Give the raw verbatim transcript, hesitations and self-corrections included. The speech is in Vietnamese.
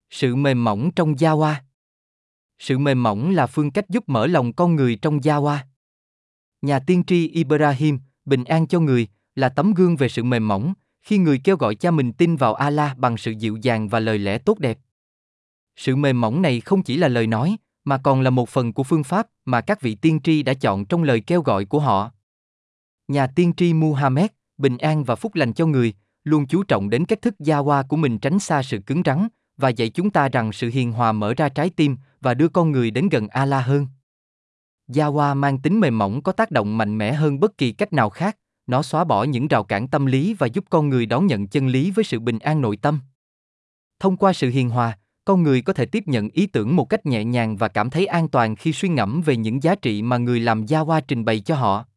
Sự mềm mỏng trong Java. Sự mềm mỏng là phương cách giúp mở lòng con người trong Java. Nhà tiên tri Ibrahim, bình an cho người, là tấm gương về sự mềm mỏng, khi người kêu gọi cha mình tin vào Allah bằng sự dịu dàng và lời lẽ tốt đẹp. Sự mềm mỏng này không chỉ là lời nói, mà còn là một phần của phương pháp mà các vị tiên tri đã chọn trong lời kêu gọi của họ. Nhà tiên tri Muhammad, bình an và phúc lành cho người, luôn chú trọng đến cách thức Java của mình tránh xa sự cứng rắn, và dạy chúng ta rằng sự hiền hòa mở ra trái tim và đưa con người đến gần Allah hơn. Java mang tính mềm mỏng có tác động mạnh mẽ hơn bất kỳ cách nào khác, nó xóa bỏ những rào cản tâm lý và giúp con người đón nhận chân lý với sự bình an nội tâm. Thông qua sự hiền hòa, con người có thể tiếp nhận ý tưởng một cách nhẹ nhàng và cảm thấy an toàn khi suy ngẫm về những giá trị mà người làm Java trình bày cho họ.